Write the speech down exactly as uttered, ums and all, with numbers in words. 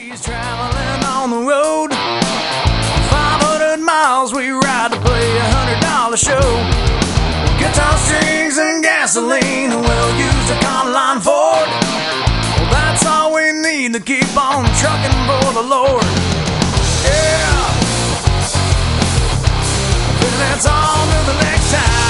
She's traveling on the road. five hundred miles we ride to play a hundred dollar show. Guitar strings and gasoline, we'll use a Econoline Ford. Well, that's all we need to keep on trucking for the Lord. Yeah. Then that's on to the next time.